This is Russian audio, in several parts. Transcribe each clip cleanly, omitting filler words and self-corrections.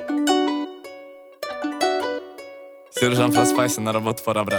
Сержант, проспайся, на работу пора, брат.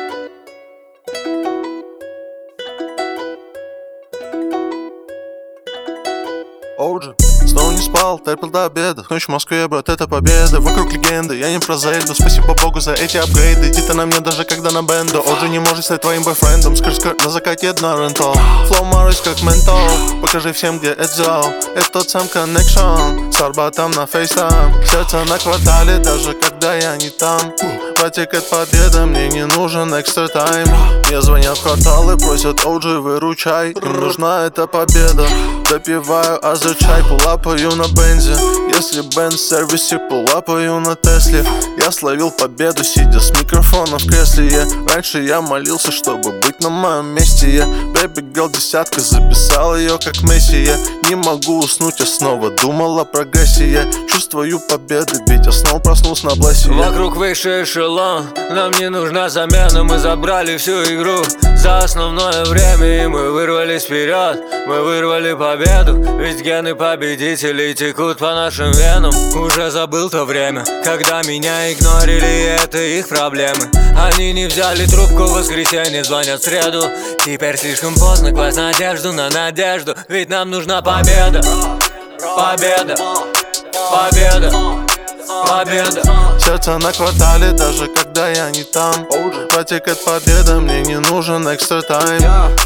Оуджи, снова не спал, терпел до обеда. Ночь в Москве, брат, это победа. Вокруг легенды, я не про Зельду. Спасибо Богу за эти апгрейды. Иди ты на мне даже когда на бенду. Оуджи не может стать твоим бойфрендом. Скр-скр, на закате одна рентал. Флоу Марис как ментол. Покажи всем, где Эдзо. Это тот сам коннекшн. С Арбатом на фейстайм. Сердце на квартале, даже когда я не там. Протекает победа, мне не нужен экстра тайм. Мне звонят в кварталы, просят Оуджи, выручай. Им нужна эта победа. Допиваю азерчай, пулапаю на бензе. Если бенз в сервисе, пулапаю на Тесле. Я словил победу, сидя с микрофоном в кресле. Раньше я молился, чтобы быть на моем месте. Baby girl десятка, записал ее как Месси. Не могу уснуть, я снова думал о прогрессе. Чувствую победы, ведь я снова проснулся на блессе. Вокруг высший эшелон, нам не нужна замена. Мы забрали всю игру за основное время, и мы вырвались вперед. Мы вырвали победу, ведь гены победителей текут по нашим венам. Уже забыл то время, когда меня игнорили, и это их проблемы. Они не взяли трубку в воскресенье, звонят в среду. Теперь слишком поздно класть надежду на надежду, ведь нам нужна победа. Победа, победа, победа. Сердце на квартале, даже когда я не там. Протекает победа, мне не нужен экстра тайм.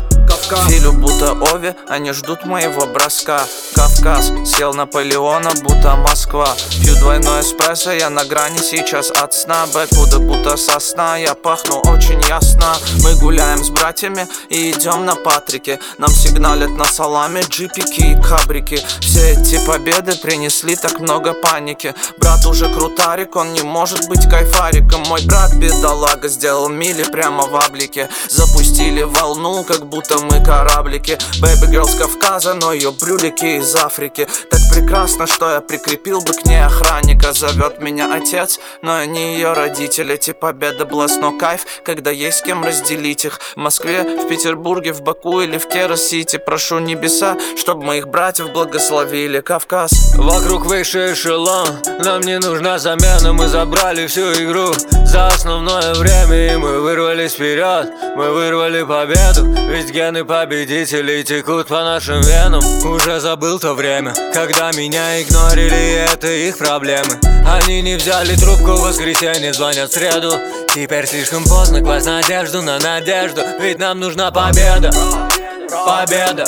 Филю будто Ови, они ждут моего броска. Кавказ, сел Наполеона, будто Москва. Пью двойной эспрессо, я на грани сейчас от сна. Бэквуда будто сосна, я пахну очень ясно. Мы гуляем с братьями и идем на Патрике. Нам сигналят на саламе джипики и кабрики. Все эти победы принесли так много паники. Брат уже крутарик, он не может быть кайфариком. Мой брат бедолага сделал мили прямо в аблике. Запустили волну, как будто мы кораблики. Baby girl с Кавказа, но ее брюлики из Африки. Так прекрасно, что я прикрепил бы к ней охранника. Зовет меня отец, но они ее родители. Эти победы блеск, но кайф, когда есть с кем разделить их. В Москве, в Петербурге, в Баку или в Кера-Сити. Прошу небеса, чтобы моих братьев благословили. Кавказ. Вокруг высший эшелон, нам не нужна замена. Мы забрали всю игру за основное время, и мы вырвались вперед. Мы вырвали победу, ведь гены победителей текут по нашим венам. Уже забыл то время, когда меня игнорили, и это их проблемы. Они не взяли трубку в воскресенье, звонят в среду. Теперь слишком поздно класть надежду на надежду, ведь нам нужна победа. Победа,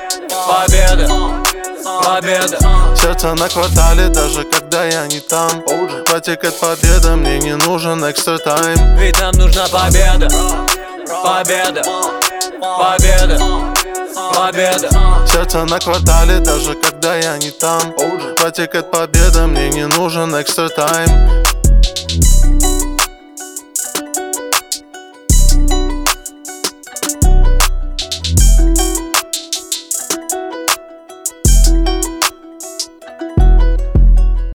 победа, победа. Сердце на квартале, даже когда я не там. Протекает победа, мне не нужен экстра тайм. Ведь нам нужна победа. Победа, победа, победа. Сердце на квартале, даже когда я не там. Протекает победа, мне не нужен экстра тайм.